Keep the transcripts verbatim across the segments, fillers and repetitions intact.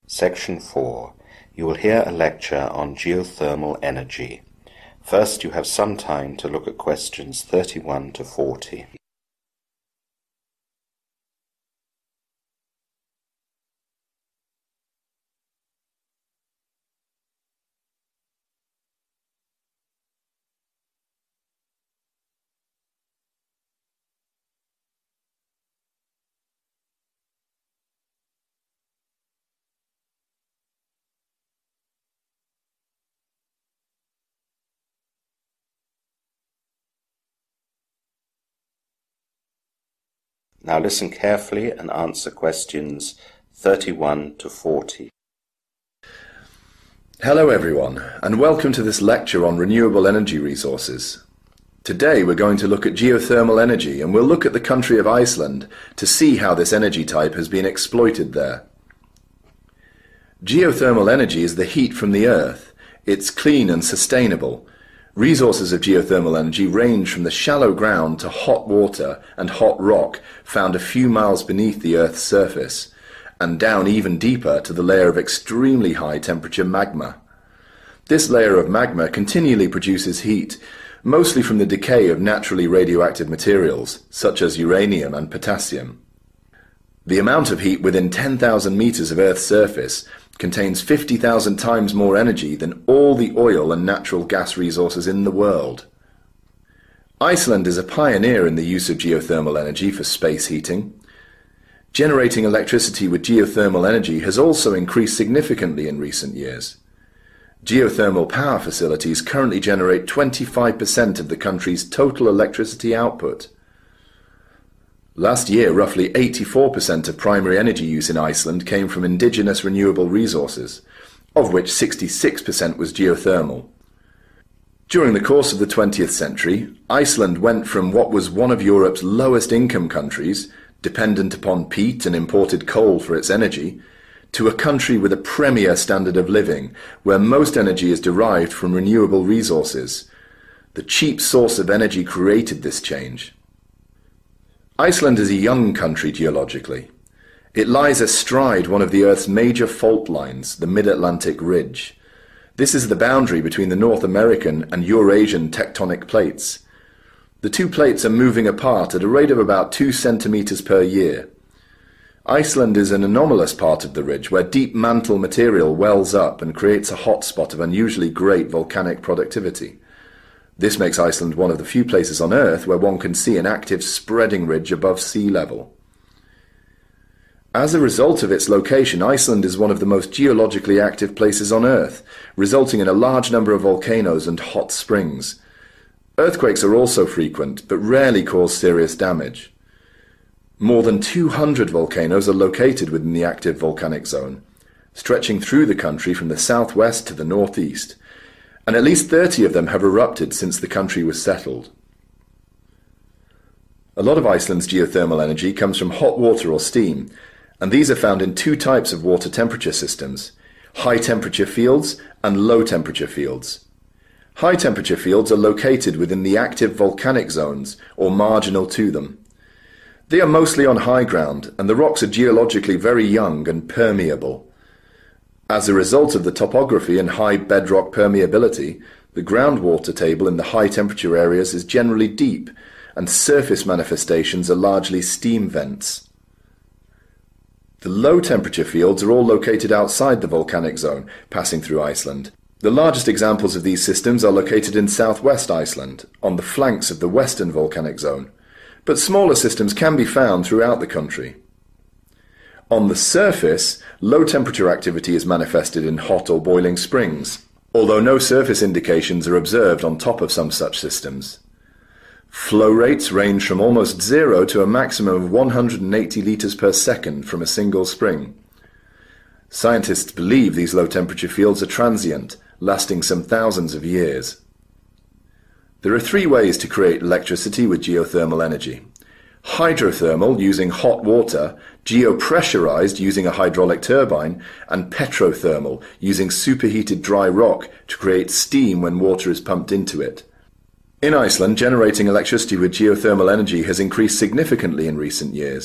Section four. You will hear a lecture on geothermal energy. First, you have some time to look at questions thirty-one to forty. Now listen carefully and answer questions thirty-one to forty. Hello everyone, and welcome to this lecture on renewable energy resources. Today we're going to look at geothermal energy, and we'll look at the country of Iceland to see how this energy type has been exploited there. Geothermal energy is the heat from the earth. It's clean and sustainable. Resources of geothermal energy range from the shallow ground to hot water and hot rock found a few miles beneath the Earth's surface, and down even deeper to the layer of extremely high temperature magma. This layer of magma continually produces heat, mostly from the decay of naturally radioactive materials, such as uranium and potassium. The amount of heat within ten thousand meters of Earth's surface contains fifty thousand times more energy than all the oil and natural gas resources in the world. Iceland is a pioneer in the use of geothermal energy for space heating. Generating electricity with geothermal energy has also increased significantly in recent years. Geothermal power facilities currently generate twenty-five percent of the country's total electricity output. Last year, roughly eighty-four percent of primary energy use in Iceland came from indigenous renewable resources, of which sixty-six percent was geothermal. During the course of the twentieth century, Iceland went from what was one of Europe's lowest income countries, dependent upon peat and imported coal for its energy, to a country with a premier standard of living, where most energy is derived from renewable resources. The cheap source of energy created this change. Iceland is a young country geologically. It lies astride one of the Earth's major fault lines, the Mid-Atlantic Ridge. This is the boundary between the North American and Eurasian tectonic plates. The two plates are moving apart at a rate of about two centimeters per year. Iceland is an anomalous part of the ridge where deep mantle material wells up and creates a hotspot of unusually great volcanic productivity. This makes Iceland one of the few places on Earth where one can see an active spreading ridge above sea level. As a result of its location, Iceland is one of the most geologically active places on Earth, resulting in a large number of volcanoes and hot springs. Earthquakes are also frequent, but rarely cause serious damage. More than two hundred volcanoes are located within the active volcanic zone, stretching through the country from the southwest to the northeast, and at least thirty of them have erupted since the country was settled. A lot of Iceland's geothermal energy comes from hot water or steam, and these are found in two types of water temperature systems: high temperature fields and low temperature fields. High temperature fields are located within the active volcanic zones or marginal to them. They are mostly on high ground, and the rocks are geologically very young and permeable. As a result of the topography and high bedrock permeability, the groundwater table in the high temperature areas is generally deep, and surface manifestations are largely steam vents. The low temperature fields are all located outside the volcanic zone, passing through Iceland. The largest examples of these systems are located in southwest Iceland, on the flanks of the western volcanic zone, but smaller systems can be found throughout the country. On the surface, low temperature activity is manifested in hot or boiling springs, although no surface indications are observed on top of some such systems. Flow rates range from almost zero to a maximum of one hundred eighty liters per second from a single spring. Scientists believe these low temperature fields are transient, lasting some thousands of years. There are three ways to create electricity with geothermal energy: hydrothermal, using hot water; geopressurized, using a hydraulic turbine; and petrothermal, using superheated dry rock to create steam when water is pumped into it. In Iceland, generating electricity with geothermal energy has increased significantly in recent years,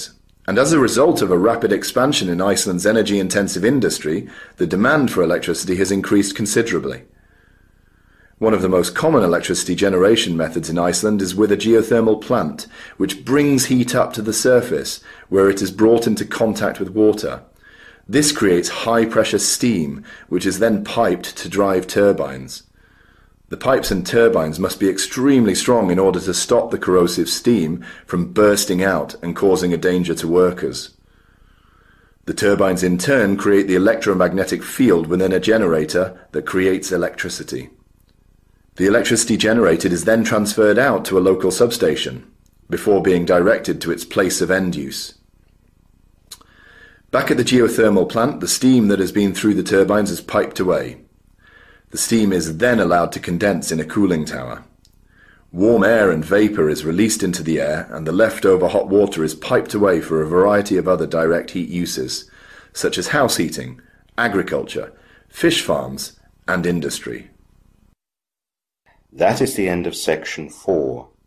And as a result of a rapid expansion in Iceland's energy-intensive industry, the demand for electricity has increased considerably. One of the most common electricity generation methods in Iceland is with a geothermal plant, which brings heat up to the surface, where it is brought into contact with water. This creates high-pressure steam, which is then piped to drive turbines. The pipes and turbines must be extremely strong in order to stop the corrosive steam from bursting out and causing a danger to workers. The turbines in turn create the electromagnetic field within a generator that creates electricity. The electricity generated is then transferred out to a local substation, before being directed to its place of end use. Back at the geothermal plant, the steam that has been through the turbines is piped away. The steam is then allowed to condense in a cooling tower. Warm air and vapour is released into the air, and the leftover hot water is piped away for a variety of other direct heat uses, such as house heating, agriculture, fish farms, and industry. That is the end of section four.